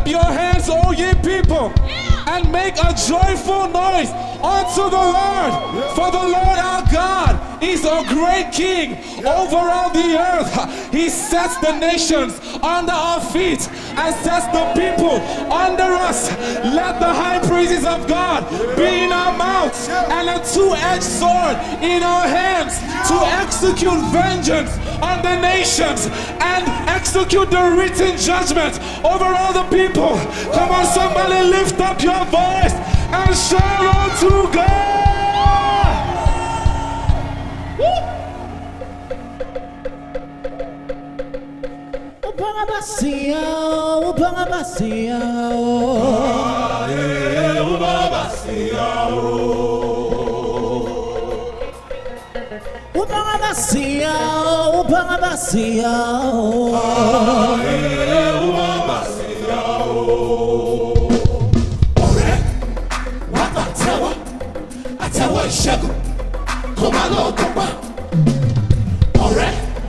up your hands, all ye people, and make a joyful noise unto the Lord. For the Lord our God is a great King over all the earth. He sets the nations under our feet and sets the people under us. Let the high praises of God be in our mouths and a two-edged sword in our hands to execute vengeance on the nations and execute the written judgment over all the people. Come on, somebody lift up your voice and shout unto God. Ìṣẹ́gun kó má lọ dọ́gba. Ọ̀rẹ́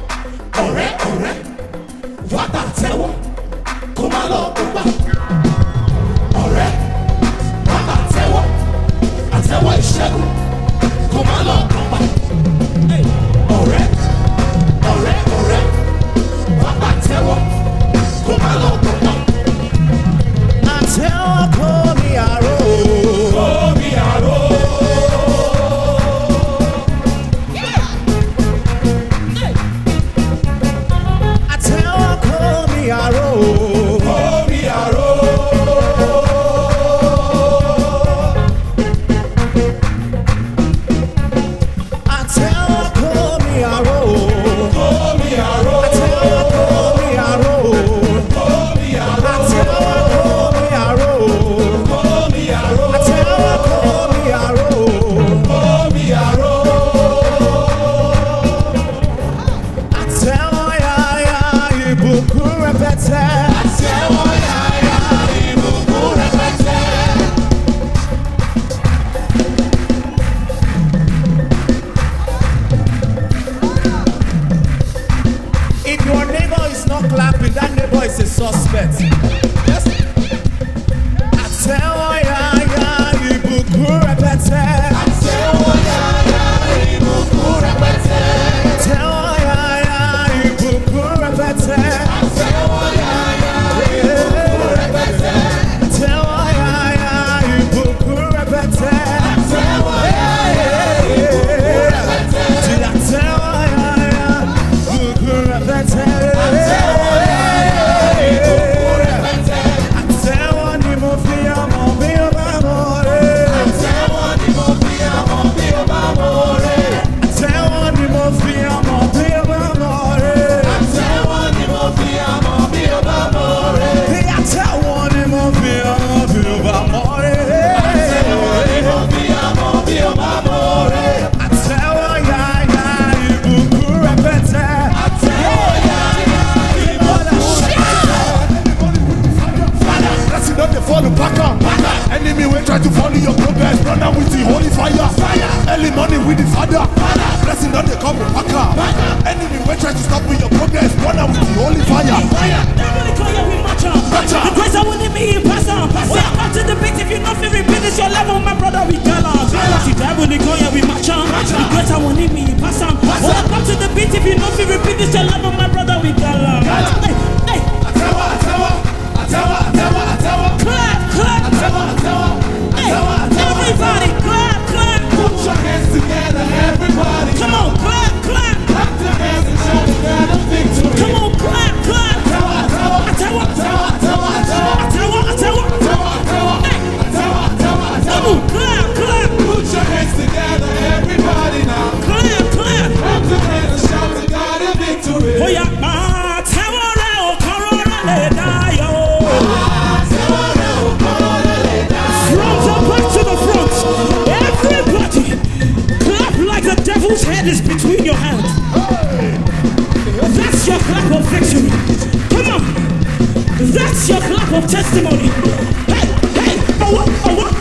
wá tà tẹ́wọ́ kó má lọ dọ́gba. Ọ̀rẹ́ wá tà tẹ́wọ́ àtẹ́wọ́ ìṣẹ́gun kó má lọ dọ́gba. Ọ̀rẹ́ wá tà tẹ́wọ́ kó má lọ dọ́gba. Àtẹ́wọ́ kó mi àrò. If your neighbor is not clapping, that neighbor is a suspect. Yes. Enemy will try to follow your progress. Run down with the holy fire. Early morning with the father. Blessing on the couple packer. Enemy will try to stop with your progress. Run down with the holy fire. The grace I will me in person. We are back to the beat. If you not feel finish your level, my brother, we tell us. The devil, the call we match on. The grace I will me in person. We are back to the beat. If you not feel finish your level, my brother, we tell us. Hey, clap. Everybody, clap. Put your hands together, everybody. Come on, clap. Clap your hands and shout together victory. Come on, clap. Clap. Put your hands together, everybody now. Clap. Clap your hands and shout together victory. Oh yeah, whose head is between your hands. That's your clap of victory. Come on. That's your clap of testimony. Hey, oh.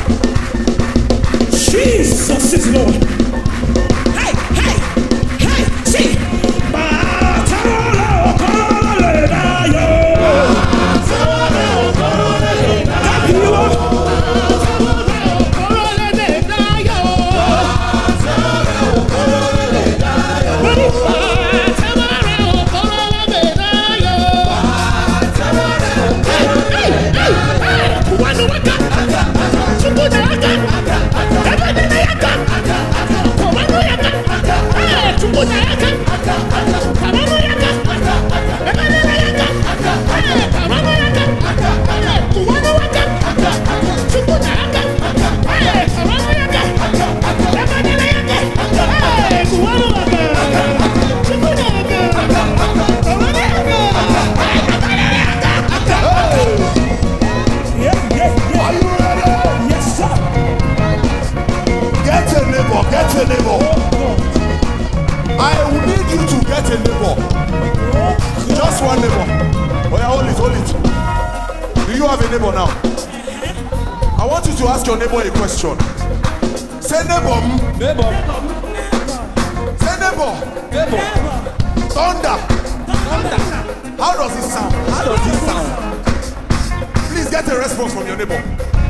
Jesus is Lord. Hey, see. have a neighbor now. I want you to ask your neighbor a question. Say neighbor. Neighbor. Say neighbor. Neighbor. Thunder. Thunder. How does it sound? How does it sound? Please get a response from your neighbor.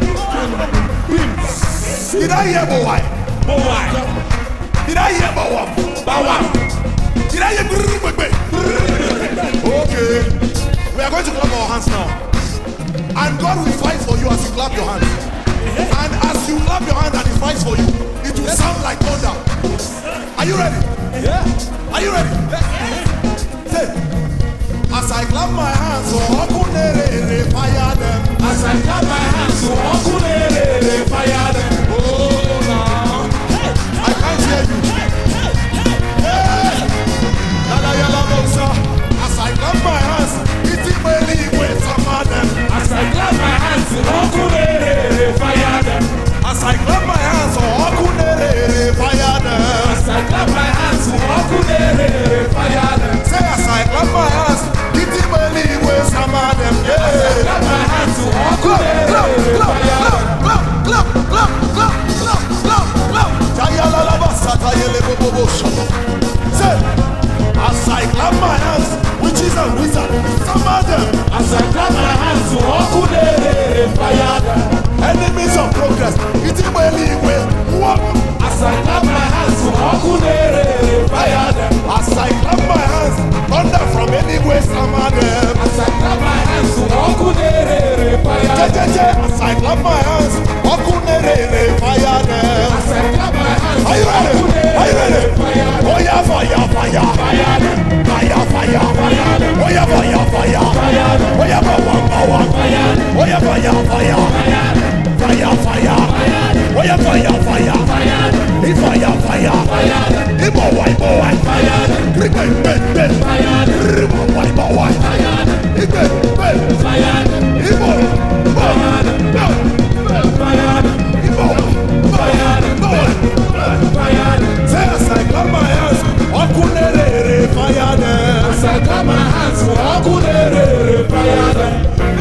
Did I hear boy? Boy. Did I hear boy? Bow. Did I hear? Okay. We are going to clap our hands now. And God will fight for you as you clap your hands. And as you clap your hands and He fights for you, it will sound like thunder. Are you ready? Yeah. Are you ready? Say, as I clap my hands, so Okunere fire them. As I clap my hands, so Okunere fire them. Oh, now. I can't hear you. Hey! As I clap my hands, it's really with some of them. As I clap my hands, so Okunere fire them. As I clap my hands, so Okunere fire them. As I clap my hands, so Okunere fire them. Say, as I clap my hands, it's really with some of them. Yeah. As I clap my hands, so Okunere fire them. Say, as I clap my hands, witches and wizards, some of them. As I clap my hands, so Okunere fire them. Enemies of progress, it's really with what? As I clap my hands, so Okunere fire them. As I clap my hands, thunder from anywhere, some of them. As I clap my hands, so Okunere fire them. As I clap my hands, Okunere fire them. As I clap my hands, Are you ready? Are you ready? Oh yeah, fire, fire, fire them. fire, fire, Fire them. oh yeah, fire, fire, Fire them. oh yeah, power, power, Fire them. oh yeah, fire, fire, fire, fire, oh yeah, fire, fire, it's fire, fire, it's boy, boy, it's ben, ben, ben, it's boy, boy, it's ben, ben, it's boy, boy, say as I clap my hands, Okunere fire them. As I clap my hands, so Okunere fire them.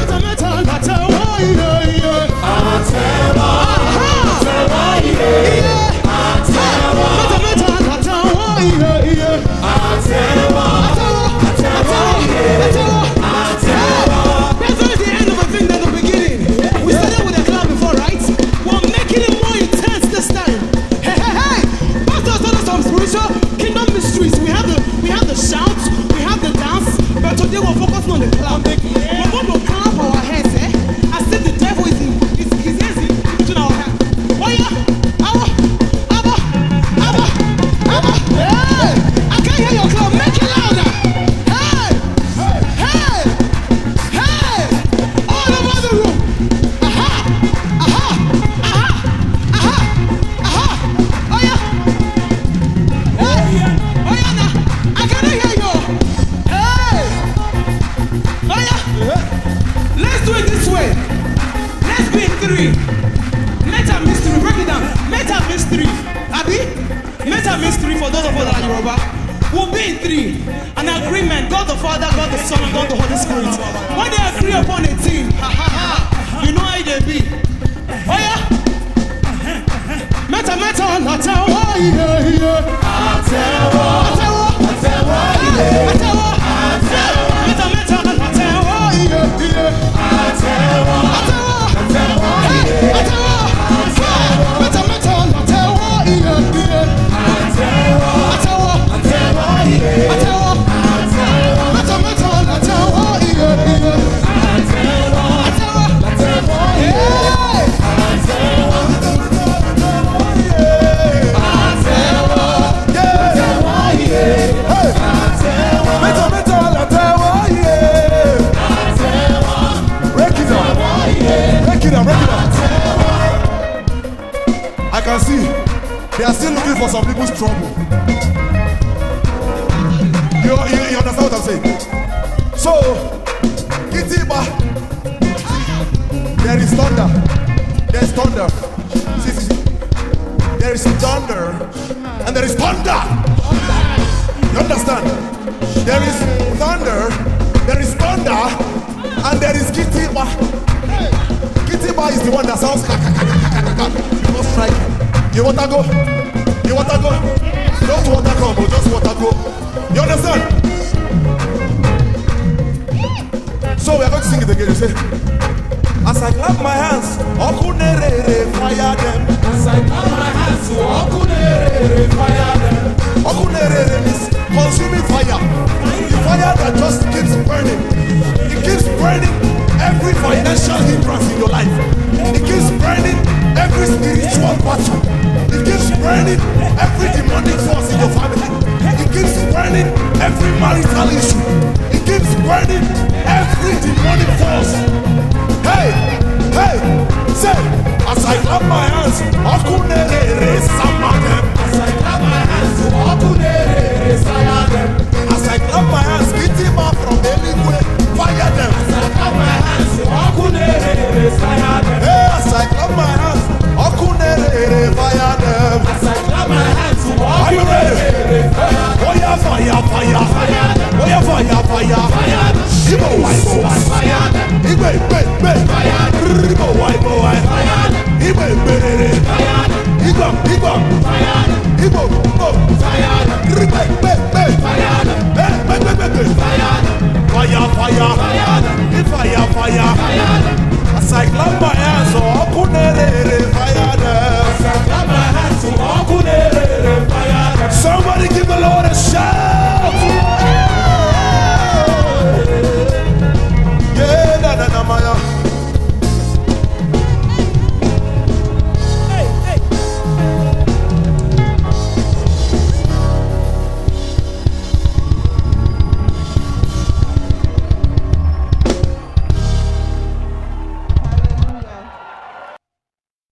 Today we're focusing on the cloud. We're going to clap our hands, eh? As if the devil is easy between our hands. Oh yeah! Abba! Hey! I can't hear your clap. Make it louder! Hey! All over the room! Aha! Oh yeah! Hey! Oh yeah now! I cannot hear you! Let's do it this way. Let's be in three. Meta mystery. Break it down. Meta mystery. Abi? Meta mystery for those of us that are Yoruba. We'll be in three. An agreement. God the Father, God the Son, and God the Holy Spirit. When they agree upon a thing, you know how they be. Oh yeah? Meta. I can see they are still looking for some people's trouble. You understand what I'm saying? So, Kitiba, there is thunder. There's thunder. See. There is thunder and there is thunder. You understand? There is thunder, there is thunder, and there is Kitiba. the one that sounds you must strike. You want to go? You want to go? Don't want to come, but just want to go. You understand? So we are going to sing it again. You say, as I clap my hands, Okunere, fire them. As I clap my hands, Okunere, fire them. Okunere means consuming fire. The fire that just keeps burning. It keeps burning every financial hindrance in your life. It keeps burning every spiritual battle. It keeps burning every demonic force in your family. It keeps burning every marital issue. It keeps burning every demonic force. Hey, hey, say, as I clap my hands, Okunere, Samadem. As I clap my hands, Okunere, fire them. As I clap my hands, Kitima from Eligwe, fire them. As I clap my hands, Okunere, fire them. Hey, as I clap my hands, Okunere, fire them. As I clap my hands, Are you ready? Okunere, fire them. Oh yeah, fire, fire, fire. Oh yeah, fire, fire, fire. Ibo wai, bo wai, fire. Igbe, igbe, igbe, fire. Ibo wai, bo wai, fire. Igbe, igbe, fire. Igbo, igbo, fire. Igbo, igbo, fire. Igbe, igbe, igbe, fire. Igbe, igbe, igbe, fire. Fire, fire, fire. Fire, fire, fire. As I clap my hands, Okunere, fire them. As I clap my hands, Okunere, fire them. Somebody give the Lord a shout.